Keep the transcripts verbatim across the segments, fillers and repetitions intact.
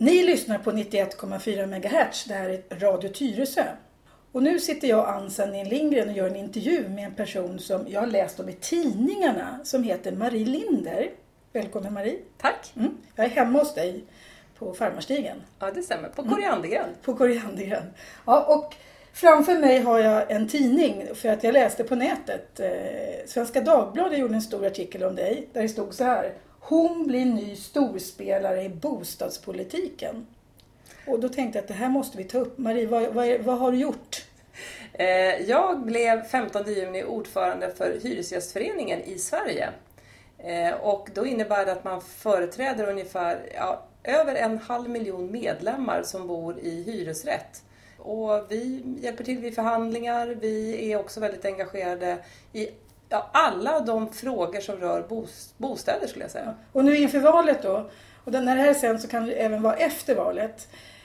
Ni lyssnar på nittioett komma fyra megahertz, det här är Radio Tyresö. Och nu sitter jag och Ann-Sandin Lindgren och gör en intervju med en person som jag har läst om i tidningarna som heter Marie Linder. Välkommen Marie. Tack. Mm. Jag är hemma hos dig på Farmarstigen. Ja, det stämmer. På Koriandergren. Mm. På Koriandergren. Ja, och framför mig har jag en tidning för att jag läste på nätet. Eh, Svenska Dagbladet gjorde en stor artikel om dig där det stod så här: hon blir ny storspelare i bostadspolitiken. Och då tänkte jag att det här måste vi ta upp. Marie, vad, vad, vad har du gjort? Eh, jag blev femtonde juni ordförande för Hyresgästföreningen i Sverige. Eh, och då innebär det att man företräder ungefär ja, över en halv miljon medlemmar som bor i hyresrätt. Och vi hjälper till vid förhandlingar. Vi är också väldigt engagerade i ja, alla de frågor som rör bos- bostäder skulle jag säga. Ja. Och nu inför valet då, och när det här sen så kan det även vara efter valet.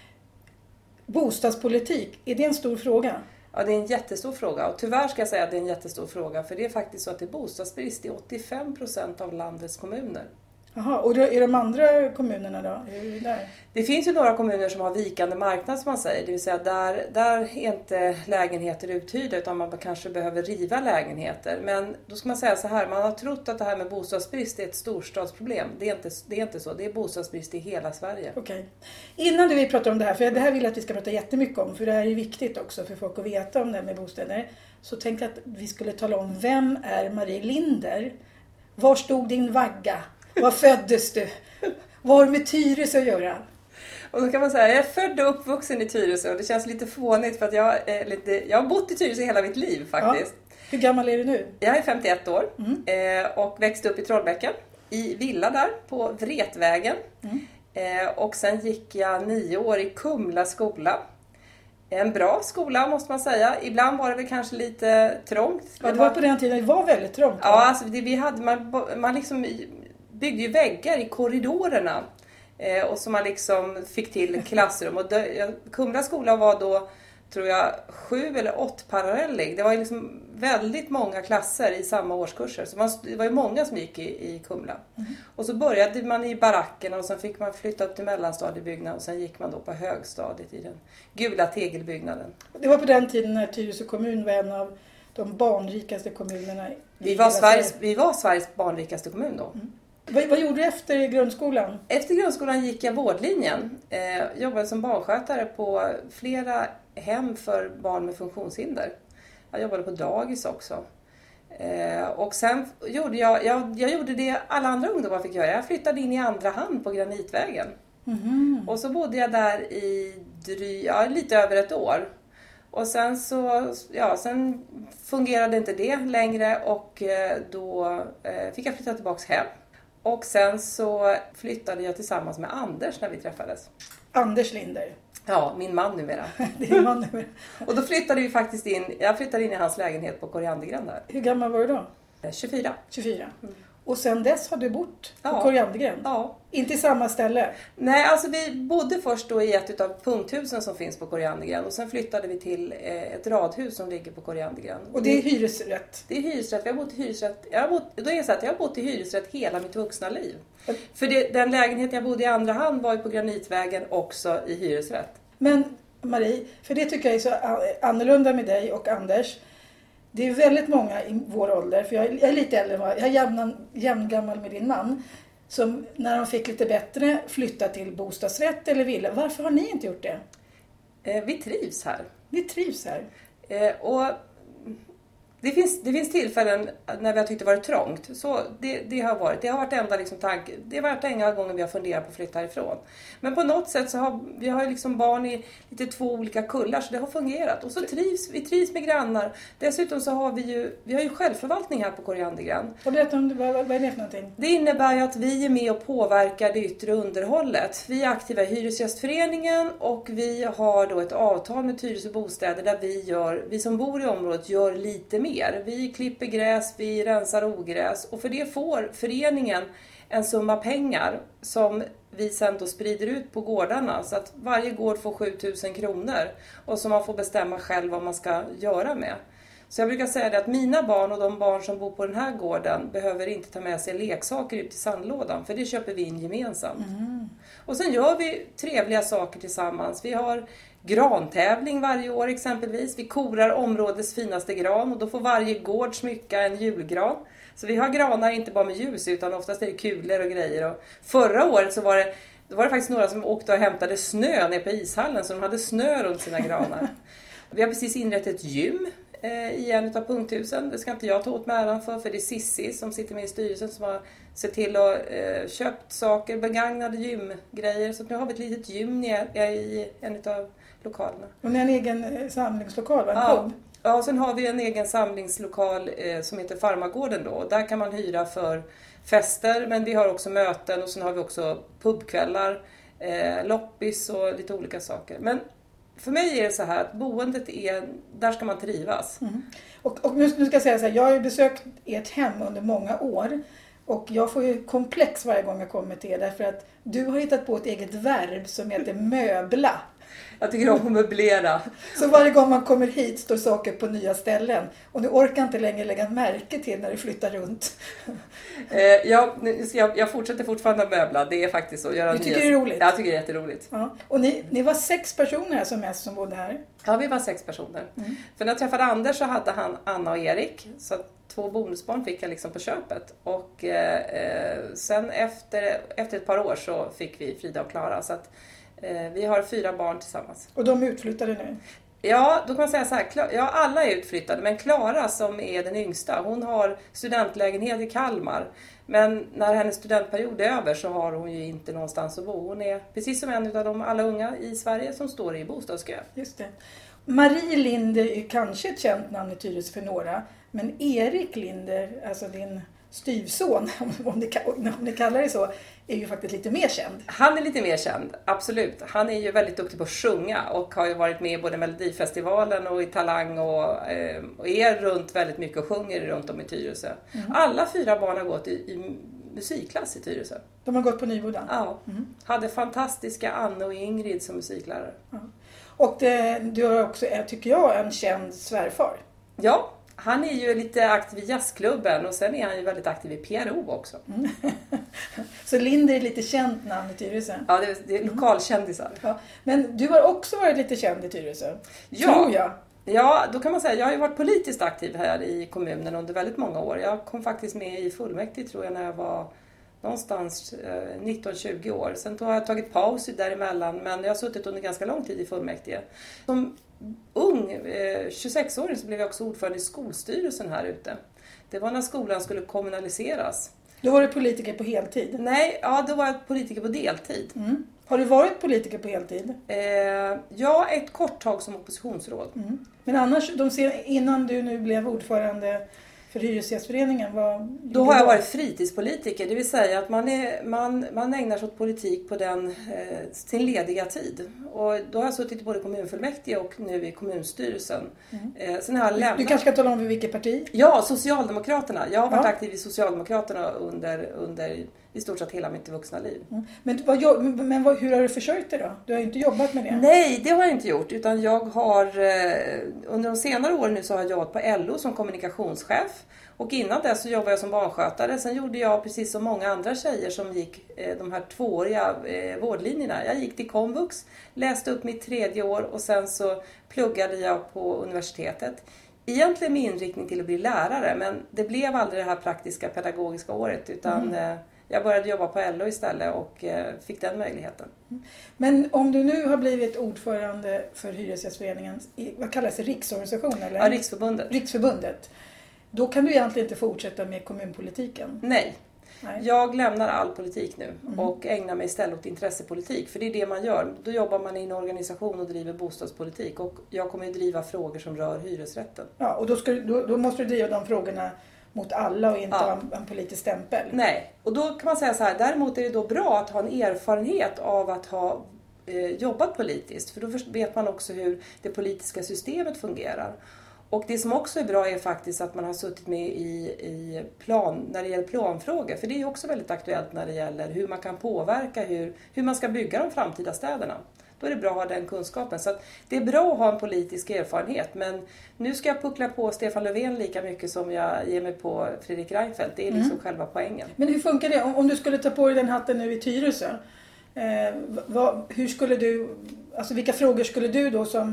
Bostadspolitik, är det en stor fråga? Ja, det är en jättestor fråga och tyvärr ska jag säga att det är en jättestor fråga för det är faktiskt så att det är bostadsbrist i åttiofem procent av landets kommuner. Jaha, och då är de andra kommunerna då? Hur är det där? Det finns ju några kommuner som har vikande marknad som man säger, det vill säga där, där är inte lägenheter uthyrda utan man kanske behöver riva lägenheter. Men då ska man säga så här, man har trott att det här med bostadsbrist är ett storstadsproblem. Det är inte, det är inte så, det är bostadsbrist i hela Sverige. Okej. Innan vi pratar om det här, för det här vill jag att vi ska prata jättemycket om, för det här är viktigt också för folk att veta om det här med bostäder. Så tänkte jag att vi skulle tala om, vem är Marie Linder? Var stod din vagga? Var föddes du? Vad har du med Tyresö att göra? Och då kan man säga, jag är född och uppvuxen i Tyresö och det känns lite fånigt för att jag, är lite, jag har bott i Tyresö hela mitt liv faktiskt. Ja. Hur gammal är du nu? Jag är femtioett år mm. eh, och växte upp i Trollbäcken i villa där på Vretvägen. Mm. Eh, och sen gick jag nio år i Kumla skola. En bra skola måste man säga. Ibland var det väl kanske lite trångt. Ja, det var på den tiden det var väldigt trångt. Ja, alltså det, vi hade, man, man liksom byggde ju väggar i korridorerna. Eh, och så man liksom fick till klassrum. Och det, Kumla skola var då, tror jag, sju eller åtta parallellig. Det var liksom väldigt många klasser i samma årskurser. Så man, det var ju många som gick i, i Kumla. Mm. Och så började man i barackerna och sen fick man flytta upp till mellanstadiebyggnaden. Och sen gick man då på högstadiet i den gula tegelbyggnaden. Det var på den tiden när Tyresö kommun var en av de barnrikaste kommunerna. Vi var Sveriges, vi var Sveriges barnrikaste kommun då. Mm. Vad, vad gjorde du efter grundskolan? Efter grundskolan gick jag vårdlinjen. Eh, jobbade som barnskötare på flera hem för barn med funktionshinder. Jag jobbade på dagis också. Eh, och sen gjorde jag, jag, jag gjorde det alla andra ungdomar fick göra. Jag flyttade in i andra hand på Granitvägen. Mm-hmm. Och så bodde jag där i dry, ja, lite över ett år. Och sen så, ja, sen fungerade inte det längre och eh, då eh, fick jag flytta tillbaks hem. Och sen så flyttade jag tillsammans med Anders när vi träffades. Anders Linder. Ja, min man numera. Det är man numera. Och då flyttade vi faktiskt in, jag flyttade in i hans lägenhet på Koriandergren där. Hur gammal var du då? tjugofyra. tjugofyra. Mm. Och sen dess har du bott på ja. Koriandergren? Ja. Inte i samma ställe? Nej, alltså vi bodde först då i ett av punkthusen som finns på Koriandergren. Och sen flyttade vi till ett radhus som ligger på Koriandergren. Och det är hyresrätt? Det är hyresrätt. Vi har bott i hyresrätt. Jag har bott, då är det så att jag har bott i hyresrätt hela mitt vuxna liv. Mm. För det, den lägenhet jag bodde i andra hand var ju på Granitvägen också i hyresrätt. Men Marie, för det tycker jag är så annorlunda med dig och Anders. Det är väldigt många i vår ålder, för jag är lite äldre, jag är jämn, jämngammal med din man, som när de fick lite bättre flytta till bostadsrätt eller villa. Varför har ni inte gjort det? Eh, vi trivs här. Vi trivs här. Eh, och det finns, det finns tillfällen när vi har tyckt det varit trångt. Så det, det har varit. Det har varit enda liksom tanke. Det har varit en gång vi har funderat på att flytta härifrån. Men på något sätt så har vi har liksom barn i lite två olika kullar. Så det har fungerat. Och så trivs vi trivs med grannar. Dessutom så har vi ju, vi har ju självförvaltning här på Koriandergren. Och berätta om det, vad, vad är det för någonting? Det innebär ju att vi är med och påverkar det yttre underhållet. Vi är aktiva i Hyresgästföreningen och vi har då ett avtal med Tyresö bostäder där vi, gör, vi som bor i området gör lite mer. Vi klipper gräs, vi rensar ogräs och för det får föreningen en summa pengar som vi sen då sprider ut på gårdarna så att varje gård får sjutusen kronor och som man får bestämma själv vad man ska göra med. Så jag brukar säga det att mina barn och de barn som bor på den här gården behöver inte ta med sig leksaker ut i sandlådan. För det köper vi in gemensamt. Mm. Och sen gör vi trevliga saker tillsammans. Vi har grantävling varje år exempelvis. Vi korar områdets finaste gran och då får varje gård smycka en julgran. Så vi har granar inte bara med ljus utan oftast är det kulor och grejer. Och förra året så var det, då var det faktiskt några som åkte och hämtade snö ner på ishallen så de hade snö runt sina granar. Vi har precis inrett ett gym eh, i en av punkthusen. Det ska inte jag ta åt mig äran för för det är Sissi som sitter med i styrelsen som har sett till att eh, köpt saker, begagnade gymgrejer. Så nu har vi ett litet gym ner i en av lokalerna. Och ni har en egen samlingslokal, en ja. pub? Ja, och sen har vi en egen samlingslokal eh, som heter Farmagården då. Där kan man hyra för fester, men vi har också möten och sen har vi också pubkvällar, eh, loppis och lite olika saker. Men för mig är det så här att boendet är, där ska man trivas. Mm. Och, och nu, nu ska jag säga så här, jag har ju besökt ert hem under många år. Och jag får ju komplex varje gång jag kommer till er därför att du har hittat på ett eget verb som heter möbla. Jag tycker om att möblera. Så varje gång man kommer hit står saker på nya ställen. Och du orkar inte längre lägga märke till när du flyttar runt. Eh, jag, jag, jag fortsätter fortfarande att möbla. Det är faktiskt så. Göra du tycker nya... det är roligt? Jag tycker det är jätteroligt. Ja. Och ni, ni var sex personer som mest som bodde här? Ja, vi var sex personer. Mm. För när jag träffade Anders så hade han Anna och Erik. Så två bonusbarn fick jag liksom på köpet. Och eh, sen efter, efter ett par år så fick vi Frida och Klara. Så att eh, vi har fyra barn tillsammans. Och de är utflyttade nu? Ja, då kan man säga så här. Ja, alla är utflyttade. Men Klara som är den yngsta, hon har studentlägenhet i Kalmar. Men när hennes studentperiod är över så har hon ju inte någonstans att bo. Hon är precis som en av de alla unga i Sverige som står i bostadskö. Just det. Marie Linder är kanske ett känt namn i Tyresö för några. Men Erik Linder, alltså din styvson, om ni, om ni kallar det så, är ju faktiskt lite mer känd. Han är lite mer känd, absolut. Han är ju väldigt duktig på att sjunga och har ju varit med i både Melodifestivalen och i Talang och, eh, och är runt väldigt mycket och sjunger runt om i Tyresö. Mm. Alla fyra barn har gått i, i musikklass i Tyresö. De har gått på Nyboda? Ja. Mm. Hade fantastiska Anne och Ingrid som musiklärare. Ja. Och det, du har också, tycker jag, en känd svärfar. Ja. Han är ju lite aktiv i jazzklubben och sen är han ju väldigt aktiv i P R O också. Mm. Så Linder är lite känt namn i Tyresö? Ja, det är, det är lokalkändisar. Ja. Men du har också varit lite känd i Tyresö, ja. tror jag. Ja, då kan man säga, jag har ju varit politiskt aktiv här i kommunen under väldigt många år. Jag kom faktiskt med i fullmäktige tror jag när jag var någonstans eh, nitton tjugo år. Sen har jag tagit paus däremellan men jag har suttit under ganska lång tid i fullmäktige. Som ung, eh, tjugosex-åring, så blev jag också ordförande i skolstyrelsen här ute. Det var när skolan skulle kommunaliseras. Då var du politiker på heltid? Nej, ja då var jag politiker på deltid. Mm. Har du varit politiker på heltid? Eh, ja, ett kort tag som oppositionsråd. Mm. Men annars, de ser, innan du nu blev ordförande för Hyresgästföreningen, vad... Då har jag varit fritidspolitiker, det vill säga att man, är, man, man ägnar sig åt politik på den, eh, sin lediga tid. Och då har jag suttit både i kommunfullmäktige och nu i kommunstyrelsen. Mm. Eh, sen har jag lämnat... Du kanske ska tala om vilket parti? Ja, Socialdemokraterna. Jag har varit ja. aktiv i Socialdemokraterna under, under i stort sett hela mitt vuxna liv. Mm. Men, vad, men vad, hur har du försökt det då? Du har ju inte jobbat med det. Nej, det har jag inte gjort. Utan jag har, eh, under de senare åren nu så har jag jobbat på L O som kommunikationschef. Och innan det så jobbade jag som barnskötare. Sen gjorde jag precis som många andra tjejer som gick eh, de här tvååriga eh, vårdlinjerna. Jag gick till komvux, läste upp mitt tredje år och sen så pluggade jag på universitetet. Egentligen med inriktning till att bli lärare, men det blev aldrig det här praktiska pedagogiska året utan mm. eh, jag började jobba på L O istället och eh, fick den möjligheten. Men om du nu har blivit ordförande för Hyresgästföreningen, vad kallas det, riksorganisation eller? Ja, Riksförbundet. Riksförbundet. Då kan du egentligen inte fortsätta med kommunpolitiken. Nej. Nej. Jag lämnar all politik nu mm. och ägnar mig istället åt intressepolitik. För det är det man gör. Då jobbar man i en organisation och driver bostadspolitik. Och jag kommer att driva frågor som rör hyresrätten. Ja, och då, ska, då, då måste du driva de frågorna mot alla och inte ja. ha en, en politisk stämpel. Nej, och då kan man säga så här. Däremot är det då bra att ha en erfarenhet av att ha eh, jobbat politiskt. För då vet man också hur det politiska systemet fungerar. Och det som också är bra är faktiskt att man har suttit med i, i plan, när det gäller planfrågor. För det är också väldigt aktuellt när det gäller hur man kan påverka hur, hur man ska bygga de framtida städerna. Då är det bra att ha den kunskapen. Så att det är bra att ha en politisk erfarenhet. Men nu ska jag puckla på Stefan Löfven lika mycket som jag ger mig på Fredrik Reinfeldt. Det är liksom mm. själva poängen. Men hur funkar det? Om, om du skulle ta på dig den hatten nu i Tyresö. Eh, vad, hur skulle du, alltså vilka frågor skulle du då som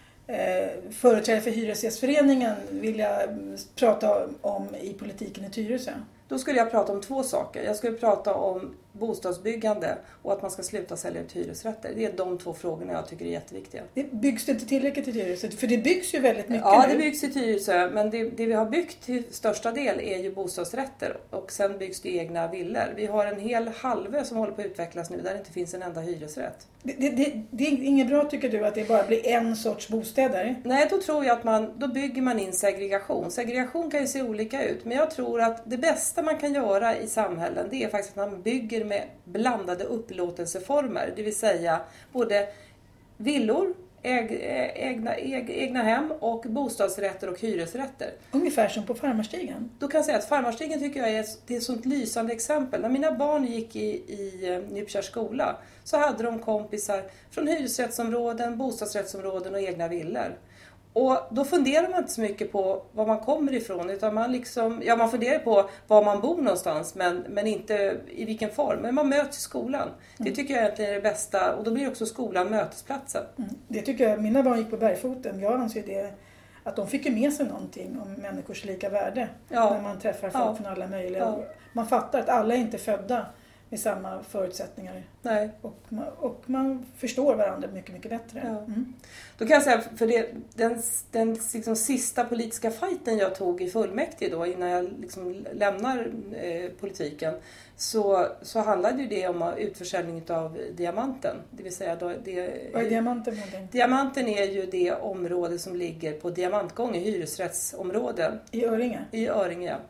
eh, företrädare för Hyresgästföreningen vilja prata om i politiken i Tyresö? Då skulle jag prata om två saker. Jag skulle prata om bostadsbyggande och att man ska sluta sälja ut hyresrätter. Det är de två frågorna jag tycker är jätteviktiga. Det byggs det inte tillräckligt i Tyresö? För det byggs ju väldigt mycket Ja, nu. det byggs i Tyresö. Men det, det vi har byggt till största del är ju bostadsrätter. Och sen byggs det egna villor. Vi har en hel halvö som håller på att utvecklas nu där det inte finns en enda hyresrätt. Det, det, det, det är inget bra tycker du att det bara blir en sorts bostäder? Nej, då tror jag att man, då bygger man in segregation. Segregation kan ju se olika ut. Men jag tror att det bästa man kan göra i samhällen det är faktiskt att man bygger med blandade upplåtelseformer. Det vill säga både villor, äg, ägna, äg, egna hem och bostadsrätter och hyresrätter. Ungefär som på Farmarstigen. Då kan jag säga att Farmarstigen tycker jag är ett, det är ett sånt lysande exempel. När mina barn gick i, i Nypkärs skola så hade de kompisar från hyresrättsområden, bostadsrättsområden och egna villor. Och då funderar man inte så mycket på var man kommer ifrån utan man liksom, ja man funderar på var man bor någonstans men, men inte i vilken form. Men man möts i skolan. Mm. Det tycker jag egentligen är det bästa och då blir också skolan mötesplatsen. Mm. Det tycker jag, mina barn gick på Bergfoten. Jag anser det att de fick ju med sig någonting om människors lika värde. Ja. När man träffar folk ja. från alla möjliga. Ja. Man fattar att alla är inte födda med samma förutsättningar. Nej. Och, man, och man förstår varandra mycket, mycket bättre. Ja. Mm. Då kan jag säga, för det, den, den liksom sista politiska fighten jag tog i fullmäktige då, innan jag liksom lämnar eh, politiken, så, så handlade ju det om utförsäljning av Diamanten. Det vill säga då, det, vad är Diamanten för någonting? Diamanten är ju det område som ligger på Diamantgången, hyresrättsområden. I Öringe? I Öringe, ja.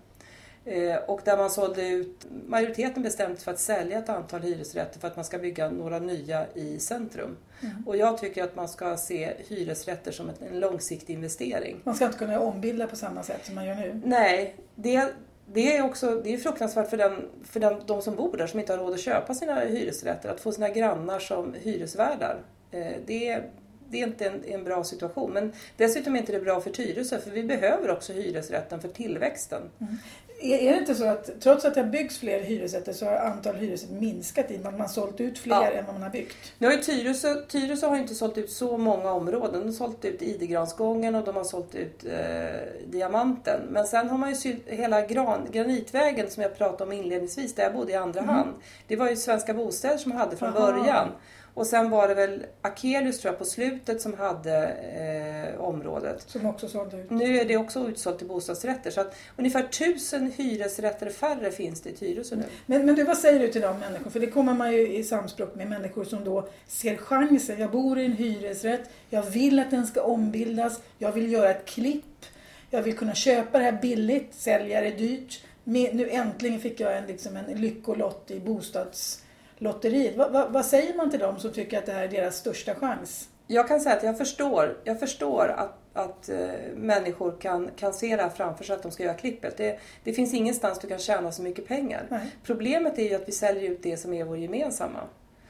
Och där man sålde ut, majoriteten bestämt för att sälja ett antal hyresrätter för att man ska bygga några nya i centrum. Mm. Och jag tycker att man ska se hyresrätter som en långsiktig investering. Man ska inte kunna ombilda på samma sätt som man gör nu? Nej, det, det är också det är fruktansvärt för, den, för den, de som bor där som inte har råd att köpa sina hyresrätter. Att få sina grannar som hyresvärdar. Det är... Det är inte en, en bra situation. Men dessutom är inte det bra för Tyresö. För vi behöver också hyresrätten för tillväxten. Mm. Är, är det inte så att trots att det har byggs fler hyresrätter så har antal hyresrätter minskat i? Man har sålt ut fler ja. än vad man har byggt. Nu har ju Tyresö, Tyresö har inte sålt ut så många områden. De har sålt ut Idegransgången och de har sålt ut eh, Diamanten. Men sen har man ju sylt, hela gran, Granitvägen som jag pratade om inledningsvis. Där jag bodde i andra mm. hand. Det var ju Svenska Bostäder som hade från Aha. början. Och sen var det väl Akelius tror jag på slutet som hade eh, området. Som också sålde ut. Nu är det också utsålt till bostadsrätter. Så att ungefär tusen hyresrätter färre finns det i Tyresö nu. Men, men du, vad säger du till de människor? För det kommer man ju i samspråk med människor som då ser chansen. Jag bor i en hyresrätt. Jag vill att den ska ombildas. Jag vill göra ett klipp. Jag vill kunna köpa det här billigt. Sälja det dyrt. Med, nu äntligen fick jag en, liksom en lyckolott i bostads... lotteriet. Va, va, vad säger man till dem som tycker att det här är deras största chans? Jag kan säga att jag förstår, jag förstår att, att uh, människor kan, kan se det här framför sig att de ska göra klippet. Det, det finns ingenstans du kan tjäna så mycket pengar. Nej. Problemet är ju att vi säljer ut det som är vår gemensamma.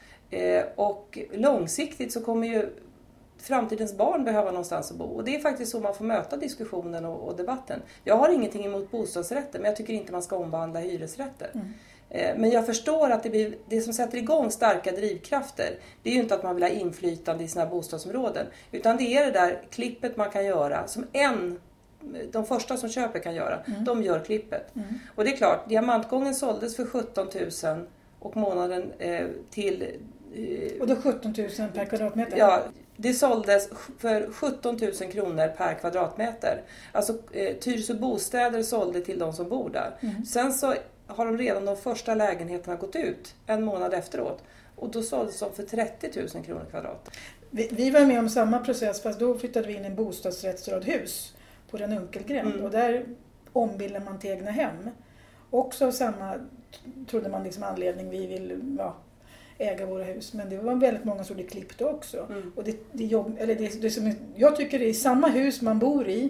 Eh, och långsiktigt så kommer ju framtidens barn behöva någonstans att bo. Och det är faktiskt så man får möta diskussionen och, och debatten. Jag har ingenting emot bostadsrätter men jag tycker inte man ska omvandla hyresrätter. Mm. Men jag förstår att det, blir, det som sätter igång starka drivkrafter, det är ju inte att man vill ha inflytande i sina bostadsområden. Utan det är det där klippet man kan göra, som en, de första som köper kan göra, mm. de gör klippet. Mm. Och det är klart, Diamantgången såldes för sjutton tusen och månaden eh, till... Eh, och då sjutton tusen per kvadratmeter? Ja, det såldes för sjutton tusen kronor per kvadratmeter. Alltså eh, Tyresö Bostäder sålde till de som bor där. Mm. Sen så... har de redan de första lägenheterna gått ut en månad efteråt. Och då såldes de för trettio tusen kronor kvadrat. Vi, vi var med om samma process fast då flyttade vi in i en bostadsrättsradhus på den Unkelgränd. Mm. Och där ombildade man till egna hem. Också av samma, trodde man liksom anledning, vi vill ja, äga våra hus. Men det var väldigt många som blev klippta också. Mm. Och det, det, jobb, eller det, det som, jag tycker det är samma hus man bor i.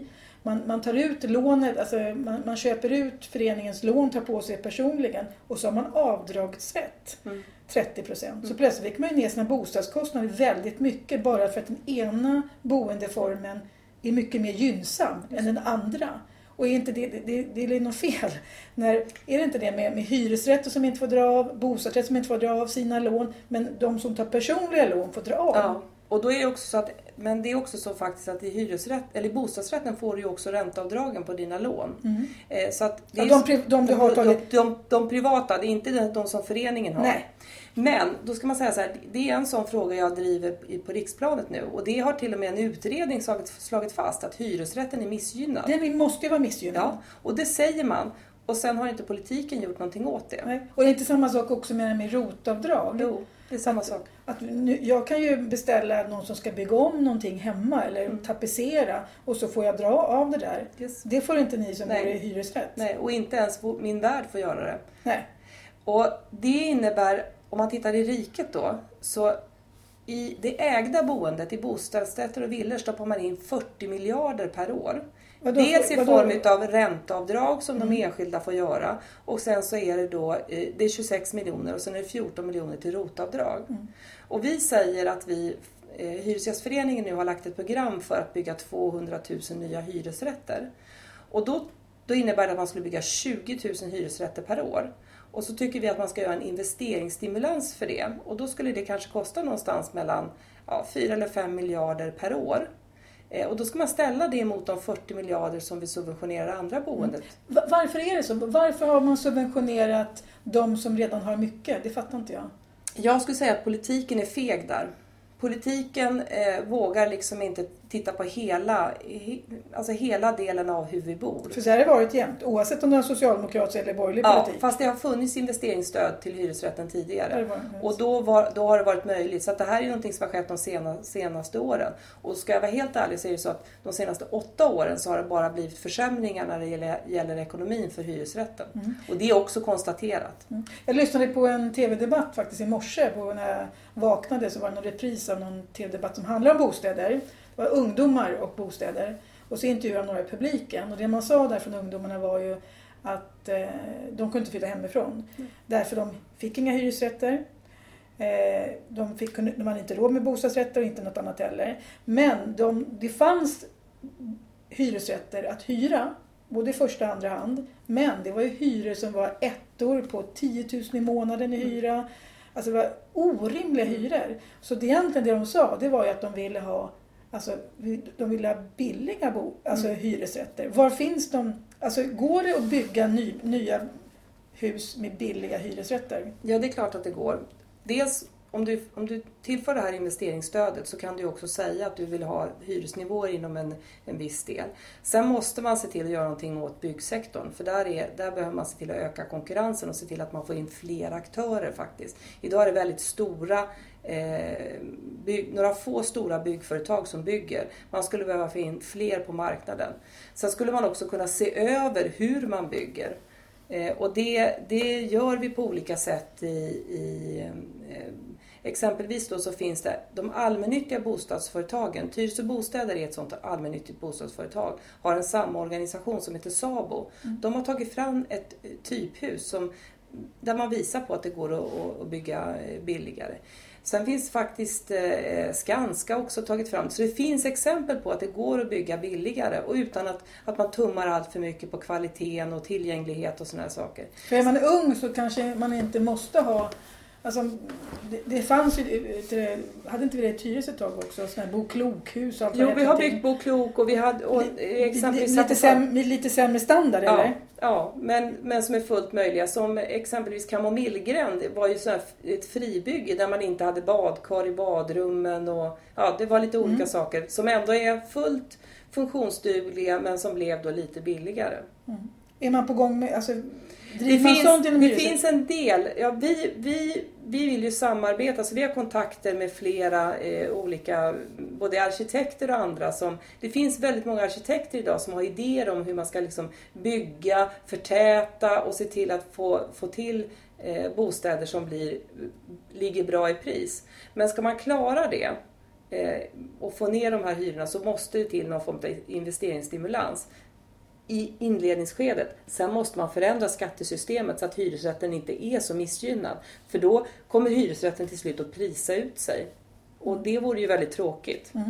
Man, man tar ut lånet, alltså man, man köper ut föreningens lån, tar på sig personligen och så har man avdragsrätt. Mm. trettio procent. Mm. Så plötsligt fick man ju ner sina bostadskostnader väldigt mycket bara för att den ena boendeformen är mycket mer gynnsam än den andra. Och är inte det, det, det är något fel. När, är det inte det med, med hyresrätter som inte får dra av, bostadsrätter som inte får dra av sina lån, men de som tar personliga lån får dra av? Ja, och då är det också så att, men det är också så faktiskt att i hyresrätt, eller i bostadsrätten får du ju också ränteavdragen på dina lån. Mm. Eh, så att det är ja, de, de, du har tagit... de, de, de privata, det är inte de, de som föreningen har. Nej. Men då ska man säga så här, det är en sån fråga jag driver på riksplanet nu. Och det har till och med en utredning slagit, slagit fast att hyresrätten är missgynnad. Den måste ju vara missgynnad. Ja, och det säger man. Och sen har inte politiken gjort någonting åt det. Nej. Och det är inte samma sak också med, med rotavdrag. Jo, det är samma att, sak. Att nu, jag kan ju beställa någon som ska bygga om någonting hemma eller mm. tapetsera och så får jag dra av det där. Yes. Det får inte ni som Nej. bor i hyresrätt. Nej, och inte ens min värd får göra det. Nej. Och det innebär, om man tittar i riket då, så i det ägda boendet i bostadsrätter och villor stoppar man in fyrtio miljarder per år. Vadå, Dels i vadå? form av ränteavdrag som mm. de enskilda får göra. Och sen så är det då det är tjugosex miljoner och sen är det fjorton miljoner till rotavdrag. Mm. Och vi säger att vi, eh, Hyresgästföreningen nu har lagt ett program för att bygga tvåhundratusen nya hyresrätter. Och då, då innebär det att man skulle bygga tjugo tusen hyresrätter per år. Och så tycker vi att man ska göra en investeringsstimulans för det. Och då skulle det kanske kosta någonstans mellan ja, fyra eller fem miljarder per år. Och då ska man ställa det mot de fyrtio miljarder som vi subventionerar andra boendet. Mm. Varför är det så? Varför har man subventionerat de som redan har mycket? Det fattar inte jag. Jag skulle säga att politiken är feg där. Politiken eh, vågar liksom inte titta på hela, he, alltså hela delen av hur vi bor. För så har det varit jämt, oavsett om det är socialdemokratisk eller borgerlig ja, politik. Fast det har funnits investeringsstöd till hyresrätten tidigare. Var, och då, var, då har det varit möjligt. Så att det här är någonting som har skett de sena, senaste åren. Och ska jag vara helt ärlig så är det så att de senaste åtta åren så har det bara blivit försämringar när det gäller, gäller ekonomin för hyresrätten. Mm. Och det är också konstaterat. Mm. Jag lyssnade på en tv-debatt faktiskt i morse. På när jag vaknade så var det någon repris av någon tv-debatt som handlar om bostäder. Det var ungdomar och bostäder. Och så intervjuade några i publiken. Och det man sa där från ungdomarna var ju att eh, de kunde inte flytta hemifrån. Mm. Därför de fick inga hyresrätter. Eh, de, fick, de hade inte råd med bostadsrätter och inte något annat heller. Men de, det fanns hyresrätter att hyra. Både i första och andra hand. Men det var ju hyror som var ettor på tio tusen i månaden i hyra. Alltså det var orimliga hyror. Så det egentligen det de sa, det var ju att de ville ha, alltså de ville ha billiga bo, alltså mm. hyresrätter. Var finns de, alltså går det att bygga ny, nya hus med billiga hyresrätter? Ja, det är klart att det går. Dels om du, om du tillför det här investeringsstödet så kan du också säga att du vill ha hyresnivåer inom en, en viss del. Sen måste man se till att göra någonting åt byggsektorn. För där, är, där behöver man se till att öka konkurrensen och se till att man får in fler aktörer faktiskt. Idag är det väldigt stora, eh, bygg, några få stora byggföretag som bygger. Man skulle behöva få in fler på marknaden. Sen skulle man också kunna se över hur man bygger. Eh, och det, det gör vi på olika sätt i... i eh, Exempelvis då så finns det de allmännyttiga bostadsföretagen. Tyresö Bostäder är ett sånt allmännyttigt bostadsföretag. Har en samorganisation som heter SABO. Mm. De har tagit fram ett typhus som, där man visar på att det går att, att bygga billigare. Sen finns faktiskt eh, Skanska också tagit fram. Så det finns exempel på att det går att bygga billigare. Och utan att, att man tummar allt för mycket på kvaliteten och tillgänglighet och såna här saker. För är man ung så kanske man inte måste ha... Alltså, det, det fanns ju, det, hade inte vi det i Tyresö ett tag också? Sådana här Bo-Klok-hus och allt. Jo, vi har byggt Bo-Klok och vi hade... Och exempelvis lite, säm, lite sämre standard, ja, eller? Ja, men, men som är fullt möjliga. Som exempelvis Kamomillgränd var ju så här ett fribygge där man inte hade badkar i badrummen. Och, ja, det var lite olika mm. saker som ändå är fullt funktionsdugliga men som blev då lite billigare. Mm. Är man på gång med... Alltså, det finns, det finns en del. Ja, vi, vi, vi vill ju samarbeta så vi har kontakter med flera eh, olika, både arkitekter och andra. Som, det finns väldigt många arkitekter idag som har idéer om hur man ska liksom bygga, förtäta och se till att få, få till eh, bostäder som blir, ligger bra i pris. Men ska man klara det, eh, och få ner de här hyrorna så måste det till någon form av investeringsstimulans i inledningsskedet. Sen måste man förändra skattesystemet så att hyresrätten inte är så missgynnad. För då kommer hyresrätten till slut att prisa ut sig. Och det vore ju väldigt tråkigt. Mm.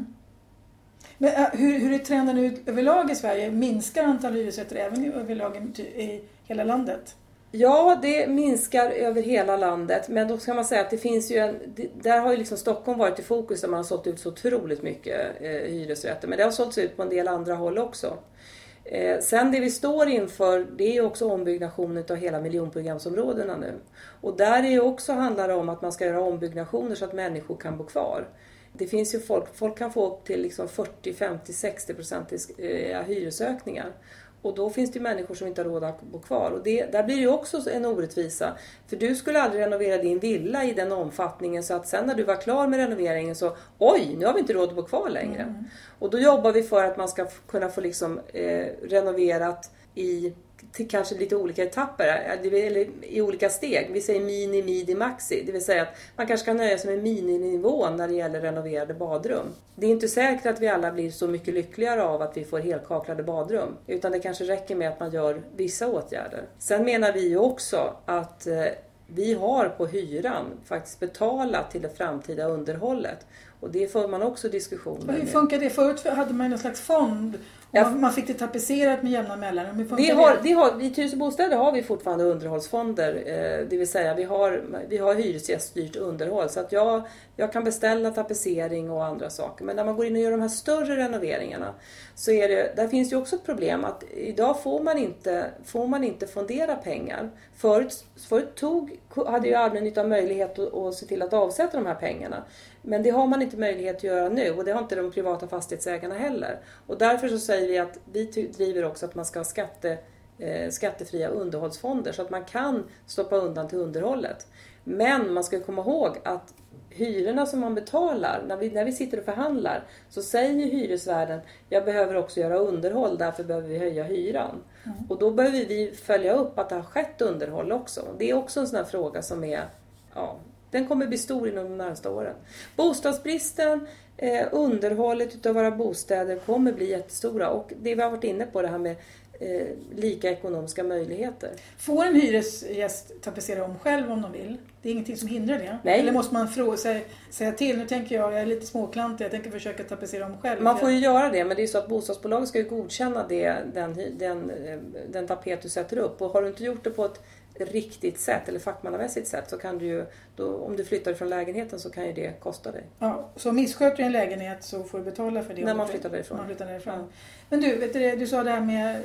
Men uh, hur, hur är trenden ut överlag i Sverige? Minskar antal hyresrätter även överlag i, i hela landet? Ja, det minskar över hela landet. Men då ska man säga att det finns ju en... Där har ju liksom Stockholm varit i fokus där man har sålt ut så otroligt mycket eh, hyresrätter. Men det har sålts ut på en del andra håll också. Eh, sen det vi står inför, det är ju också ombyggnationen av hela miljonprogramsområdena nu. Och där är ju också handlar det om att man ska göra ombyggnationer så att människor kan bo kvar. Det finns ju folk, folk kan få upp till liksom fyrtio, femtio, sextio procent eh, hyresökningar. Och då finns det ju människor som inte har råd att bo kvar. Och det, där blir det ju också en orättvisa. För du skulle aldrig renovera din villa i den omfattningen så att sen när du var klar med renoveringen så oj, nu har vi inte råd att bo kvar längre. Mm. Och då jobbar vi för att man ska kunna få liksom, eh, renoverat i till kanske lite olika etapper eller i olika steg. Vi säger mini, midi, maxi. Det vill säga att man kanske kan nöja sig med mininivån när det gäller renoverade badrum. Det är inte säkert att vi alla blir så mycket lyckligare av att vi får helkaklade badrum. Utan det kanske räcker med att man gör vissa åtgärder. Sen menar vi ju också att eh, vi har på hyran faktiskt betalat till det framtida underhållet. Och det får man också diskussioner. Hur funkar det? Förut hade man en slags fond. Och ja. Man fick det tapetserat med jämna mellanrum. Vi har, det har, I Tyresö bostäder har vi fortfarande underhållsfonder. Eh, det vill säga vi har, vi har hyresgäststyrt underhåll. Så att jag, jag kan beställa tapetsering och andra saker. Men när man går in och gör de här större renoveringarna så är det, där finns ju också ett problem att idag får man inte, får man inte fondera pengar. Förut, förut tog, hade ju allmännyttan möjlighet att, att se till att avsätta de här pengarna. Men det har man inte möjlighet att göra nu och det har inte de privata fastighetsägarna heller. Och därför så säger vi att vi driver också att man ska ha skatte, eh, skattefria underhållsfonder så att man kan stoppa undan till underhållet. Men man ska komma ihåg att hyrorna som man betalar, när vi, när vi sitter och förhandlar så säger hyresvärden jag behöver också göra underhåll, därför behöver vi höja hyran. Mm. Och då behöver vi följa upp att det har skett underhåll också. Det är också en sån här fråga som är... Ja, den kommer bli stor inom de närmaste åren. Bostadsbristen, eh, underhållet utav våra bostäder kommer bli jättestora. Och det vi har varit inne på det här med eh, lika ekonomiska möjligheter. Får en hyresgäst tapetsera om själv om de vill? Det är ingenting som hindrar det? Nej. Eller måste man fråga sig, säga till? Nu tänker jag, jag är lite småklantig, jag tänker försöka tapetsera om själv. Man får ju göra det, men det är så att bostadsbolaget ska ju godkänna det, den, den, den tapet du sätter upp. Och har du inte gjort det på ett riktigt sätt eller fackmannamässigt sätt så kan du ju, då, om du flyttar från lägenheten så kan ju det kosta dig. Ja, så missköter du en lägenhet så får du betala för det. När man flyttar därifrån. Man flyttar därifrån. Ja. Men du, vet du, du sa det här med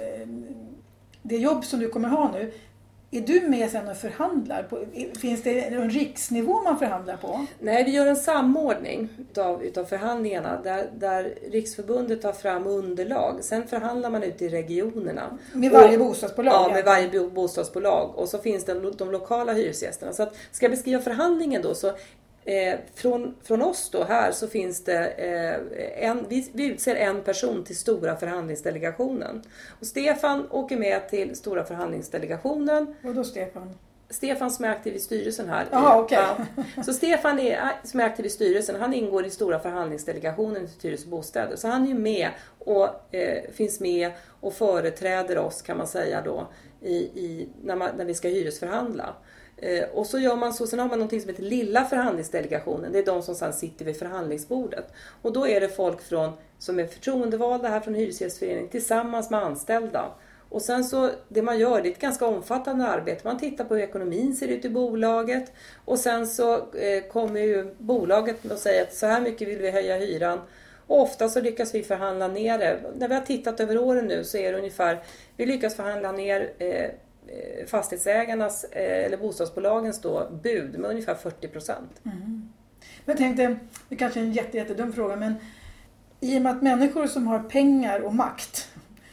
det jobb som du kommer ha nu. Är du med sen och förhandlar? På, finns det en riksnivå man förhandlar på? Nej, vi gör en samordning utav, utav förhandlingarna där, där Riksförbundet tar fram underlag. Sen förhandlar man ut i regionerna. Med varje och, bostadsbolag? Ja, med varje bostadsbolag. Och så finns det de lokala hyresgästerna. Så att, ska jag beskriva förhandlingen då så... Eh, från, från oss då här så finns det eh, en, vi, vi utser en person till stora förhandlingsdelegationen. Och Stefan åker med till stora förhandlingsdelegationen. Vad då Stefan? Stefan som är aktiv i styrelsen här. Aha, okay. Ja. Så Stefan är, som är aktiv i styrelsen, han ingår i stora förhandlingsdelegationen till Tyresö bostäder. Så han är ju med och eh, finns med och företräder oss kan man säga då i, i, när, man, när vi ska hyresförhandla. Eh, och så gör man så, sen har man någonting som heter lilla förhandlingsdelegationen. Det är de som sedan sitter vid förhandlingsbordet. Och då är det folk från, som är förtroendevalda här från Hyresgästföreningen tillsammans med anställda. Och sen så, det man gör, det är ett ganska omfattande arbete. Man tittar på hur ekonomin ser ut i bolaget. Och sen så eh, kommer ju bolaget och säger att så här mycket vill vi höja hyran. Och ofta så lyckas vi förhandla ner det. När vi har tittat över åren nu så är det ungefär, vi lyckas förhandla ner eh, fastighetsägarnas eller bostadsbolagens då bud med ungefär fyrtio procent. Mm. Jag tänkte, det kanske är en jätte, jättedum fråga, men i och med att människor som har pengar och makt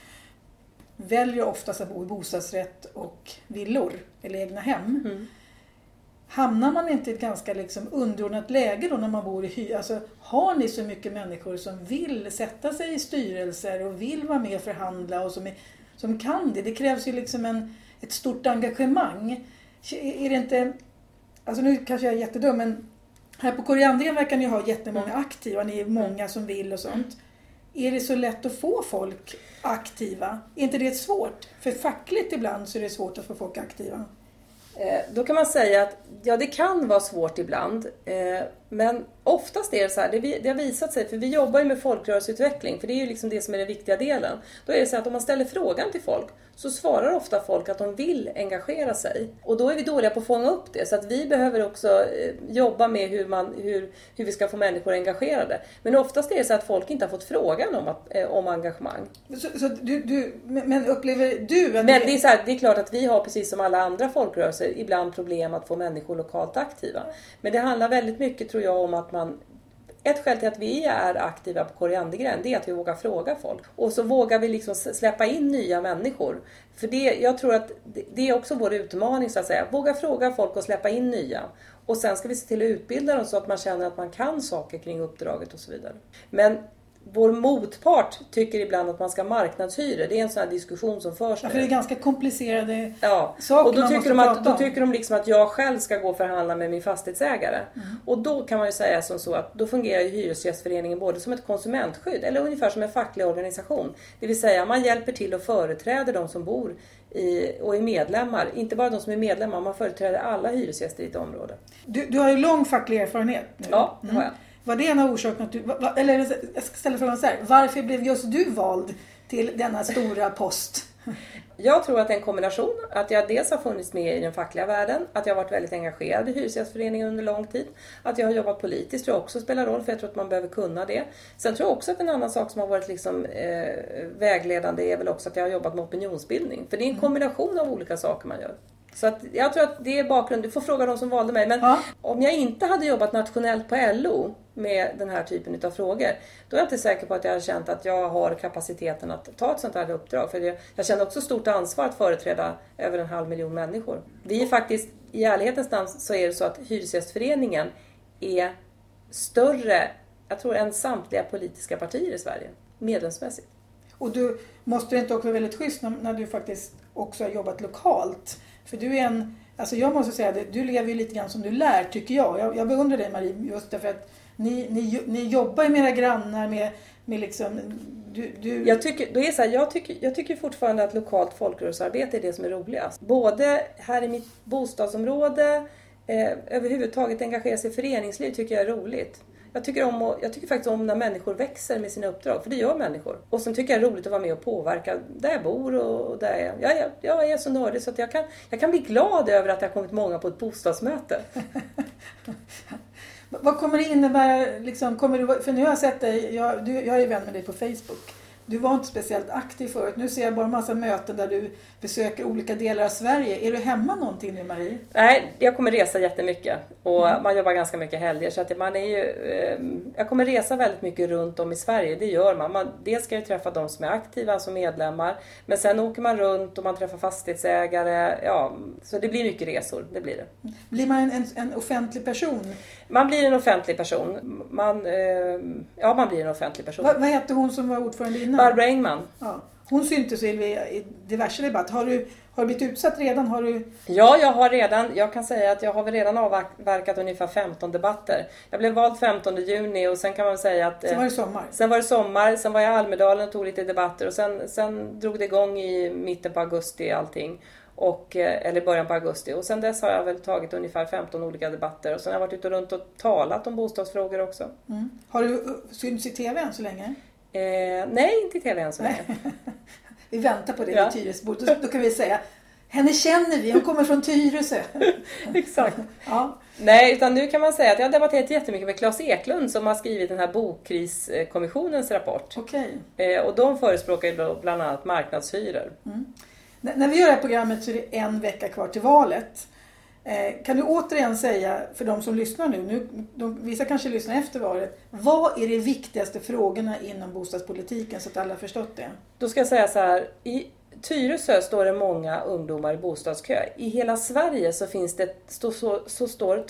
väljer oftast att bo i bostadsrätt och villor eller egna hem. Mm. Hamnar man inte i ett ganska liksom underordnat läge då när man bor i hyr? Alltså, har ni så mycket människor som vill sätta sig i styrelser och vill vara med och förhandla och som, är, som kan det? Det krävs ju liksom en ett stort engagemang. Är det inte, alltså nu kanske jag är jättedum, men Här på Koriandringen verkar ni ha jättemånga aktiva, ni är många som vill och sånt. Är det så lätt att få folk aktiva? Är inte det svårt? För fackligt ibland så är det svårt att få folk aktiva. Eh, då kan man säga att ja, det kan vara svårt ibland. Eh, men oftast är det så här, det, det har visat sig, för vi jobbar ju med folkrörelseutveckling, för det är ju liksom det som är den viktiga delen. Då är det så att om man ställer frågan till folk så svarar ofta folk att de vill engagera sig. Och då är vi dåliga på att fånga upp det. Så att vi behöver också eh, jobba med hur, man, hur, hur vi ska få människor engagerade. Men oftast är det så att folk inte har fått frågan om, att, eh, om engagemang. Så, så du, du, men upplever du att... Men det är, så här, det är klart att vi har precis som alla andra folkrörelser ibland problem att få människor lokalt aktiva. Men det handlar väldigt mycket tror jag om att man... Ett skäl till att vi är aktiva på Koriandergren, det är att vi vågar fråga folk. Och så vågar vi liksom släppa in nya människor. För det, jag tror att det är också vår utmaning så att säga. Våga fråga folk och släppa in nya. Och sen ska vi se till att utbilda dem så att man känner att man kan saker kring uppdraget och så vidare. Men vår motpart tycker ibland att man ska marknadshyra. Det är en sån här diskussion som förs. Ja, för det är ganska komplicerade ja. saker. Och då tycker, de att, då tycker de liksom att jag själv ska gå och förhandla med min fastighetsägare. Mm. Och då kan man ju säga som så att då fungerar ju Hyresgästföreningen både som ett konsumentskydd eller ungefär som en facklig organisation. Det vill säga man hjälper till och företräder de som bor i, och är medlemmar. Inte bara de som är medlemmar, man företräder alla hyresgäster i ett område. Du, du har ju lång facklig erfarenhet nu. Ja, det har jag. Mm. Var det en av orsakerna att du... Va, eller jag ska ställa frågan så här. Varför blev just du vald till denna stora post? Jag tror att det är en kombination. Att jag dels har funnits med i den fackliga världen. Att jag har varit väldigt engagerad i Hyresgästföreningen under lång tid. Att jag har jobbat politiskt tror jag också spelar roll. För jag tror att man behöver kunna det. Sen tror jag också att en annan sak som har varit liksom, eh, vägledande är väl också att jag har jobbat med opinionsbildning. För det är en kombination av olika saker man gör. Så att jag tror att det är bakgrund. Du får fråga de som valde mig. Men ja. Om jag inte hade jobbat nationellt på L O med den här typen av frågor. Då är jag inte säker på att jag har känt att jag har kapaciteten att ta ett sånt här uppdrag. För jag känner också stort ansvar att företräda över en halv miljon människor. Vi är faktiskt, i ärlighetens namn så är det så att Hyresgästföreningen är större, jag tror, än samtliga politiska partier i Sverige. Medlemsmässigt. Och du måste inte också vara väldigt schysst när, när du faktiskt också har jobbat lokalt. För du är en, alltså jag måste säga det, du lever ju lite grann som du lär tycker jag. Jag, jag beundrar dig Marie just därför att ni, ni, ni jobbar med era grannar med, med liksom, du, du... Jag tycker, då är så här, jag tycker, jag tycker fortfarande att lokalt folkrörelsearbete är det som är roligast. Både här i mitt bostadsområde, eh, överhuvudtaget engagera sig i föreningsliv tycker jag är roligt. Jag tycker, om, jag tycker faktiskt om när människor växer med sina uppdrag. För det gör människor. Och sen tycker jag det är roligt att vara med och påverka där jag bor och där jag, jag, jag, jag är så nördig så att jag kan, jag kan bli glad över att det har kommit många på ett bostadsmöte. Vad kommer det innebära? Liksom, kommer du, för nu har jag sett dig, jag, du, jag är vän med dig på Facebook. Du var inte speciellt aktiv förut. Nu ser jag bara en massa möten där du besöker olika delar av Sverige. Är du hemma någonting nu, Marie? Nej, jag kommer resa jättemycket. Och mm. man jobbar ganska mycket helger. Så att man är ju, eh, jag kommer resa väldigt mycket runt om i Sverige. Det gör man. man. Dels ska jag träffa de som är aktiva som medlemmar. Men sen åker man runt och man träffar fastighetsägare. Ja, så det blir mycket resor. Det blir det. Blir man en, en, en offentlig person? Man blir en offentlig person. Man, eh, ja, man blir en offentlig person. Va, vad hette hon som var ordförande innan? Barbara Engman. Ja. Hon syntes i diverse debatt. Har du, har du blivit utsatt redan? Har du... Ja, jag har redan, jag kan säga att jag har redan avverkat ungefär femton debatter. Jag blev vald femtonde juni och sen kan man säga att... Sen var det sommar. Sen var det sommar, sen var jag i Almedalen och tog lite debatter och sen, sen drog det igång i mitten på augusti allting. Och, eller början på augusti. Och sen dess har jag väl tagit ungefär femton olika debatter. Och sen har jag varit ute runt och talat om bostadsfrågor också. Mm. Har du synts i tv än så länge? Eh, nej, inte i tv än så länge. Vi väntar på det ja. i Tyresbo. Då, då kan vi säga, henne känner vi, hon kommer från Tyresö. Exakt. Ja. Nej, utan nu kan man säga att jag har debatterat jättemycket med Claes Eklund som har skrivit den här bokkriskommissionens rapport. Okej. Eh, och de förespråkar ju bland annat marknadshyror. Mm. N- när vi gör det här programmet så är det en vecka kvar till valet. Eh, kan du återigen säga för de som lyssnar nu, nu de, vissa kanske lyssnar efter valet, vad är de viktigaste frågorna inom bostadspolitiken så att alla har förstått det? Då ska jag säga så här, i Tyresö står det många ungdomar i bostadskö. I hela Sverige så finns det så, så, så står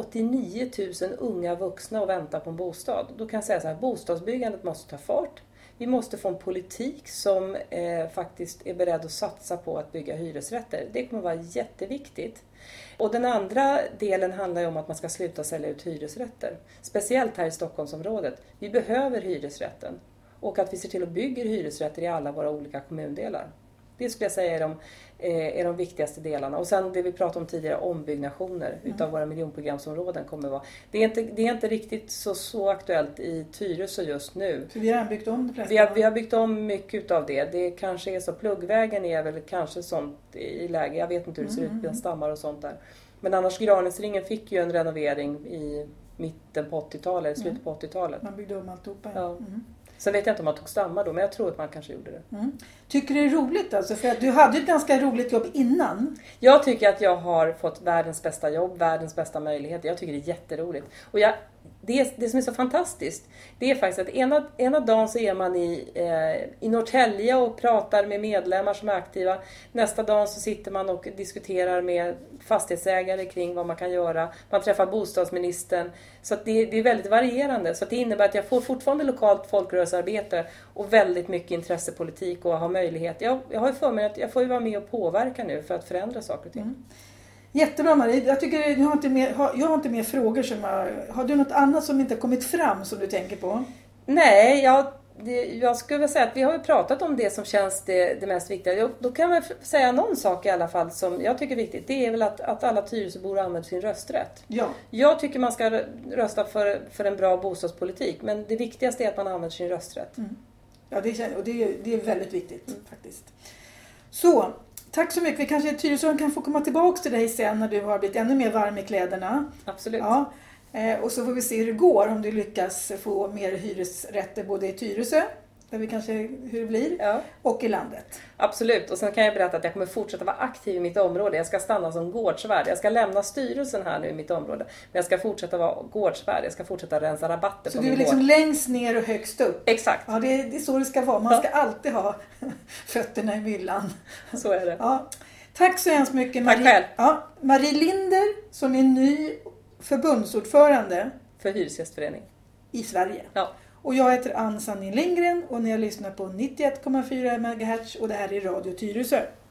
tvåhundraåttionio tusen unga vuxna och väntar på en bostad. Då kan jag säga så här, bostadsbyggandet måste ta fart. Vi måste få en politik som eh, faktiskt är beredd att satsa på att bygga hyresrätter. Det kommer vara jätteviktigt. Och den andra delen handlar ju om att man ska sluta sälja ut hyresrätter. Speciellt här i Stockholmsområdet. Vi behöver hyresrätten. Och att vi ser till att bygga hyresrätter i alla våra olika kommundelar. Det skulle jag säga är de, är de viktigaste delarna. Och sen det vi pratade om tidigare, ombyggnationer mm. utav våra miljonprogramsområden kommer vara. Det är inte, det är inte riktigt så, så aktuellt i Tyresö just nu. Så vi har byggt om det flesta? Vi har, vi har byggt om mycket av det. Det kanske är så, pluggvägen är väl kanske sånt i läge. Jag vet inte hur det ser mm. ut med stammar och sånt där. Men annars Granäsringen fick ju en renovering i mitten på åttiotalet, slutet på åttiotalet. Man byggde om alltihopa. Ja. Mm. Sen vet jag inte om man tog stammar då, men jag tror att man kanske gjorde det. Mm. Tycker du det är roligt alltså? För att du hade ett ganska roligt jobb innan. Jag tycker att jag har fått världens bästa jobb, världens bästa möjligheter. Jag tycker det är jätteroligt. Och jag, det, det som är så fantastiskt, det är faktiskt att ena, ena dagen så är man i, eh, i Norrtälje och pratar med medlemmar som är aktiva. Nästa dag så sitter man och diskuterar med fastighetsägare kring vad man kan göra. Man träffar bostadsministern. Så att det, det är väldigt varierande. Så att det innebär att jag får fortfarande lokalt folkrörelsearbete och väldigt mycket intressepolitik och har möjlighet. Jag, jag har ju för mig att jag får ju vara med och påverka nu för att förändra saker och ting. Mm. Jättebra Marie. Jag tycker jag har inte mer, jag har inte mer frågor. Som jag, har du något annat som inte har kommit fram som du tänker på? Nej, jag, det, jag skulle väl säga att vi har ju pratat om det som känns det, det mest viktiga. Jag, då kan man säga någon sak i alla fall som jag tycker är viktigt. Det är väl att, att alla Tyresöbor använder sin rösträtt. Ja. Jag tycker man ska rösta för, för en bra bostadspolitik. Men det viktigaste är att man använder sin rösträtt. Mm. Ja, det, och det, är, det är väldigt viktigt mm. faktiskt. Så... Tack så mycket. Vi kanske Tyresö kan få komma tillbaka till dig sen när du har blivit ännu mer varm i kläderna. Absolut. Ja. Eh, och så får vi se hur det går om du lyckas få mer hyresrätter både i Tyresö, där vi kanske hur det blir, ja. och i landet. Absolut. Och sen kan jag berätta att jag kommer fortsätta vara aktiv i mitt område. Jag ska stanna som gårdsvärd. Jag ska lämna styrelsen här nu i mitt område. Men jag ska fortsätta vara gårdsvärd. Jag ska fortsätta rensa rabatter så på min gård. Så du är liksom längst ner och högst upp? Exakt. Ja, det är, det är så det ska vara. Man ska ja. alltid ha fötterna i myllan. Så är det. Ja. Tack så hemskt mycket Marie. Tack själv. Ja, Marie Linder som är ny förbundsordförande för Hyresgästförening i Sverige. Ja. Och jag heter Ann Sanning Lindgren och ni har lyssnat på nittioett komma fyra megahertz och det här är Radio Tyresö.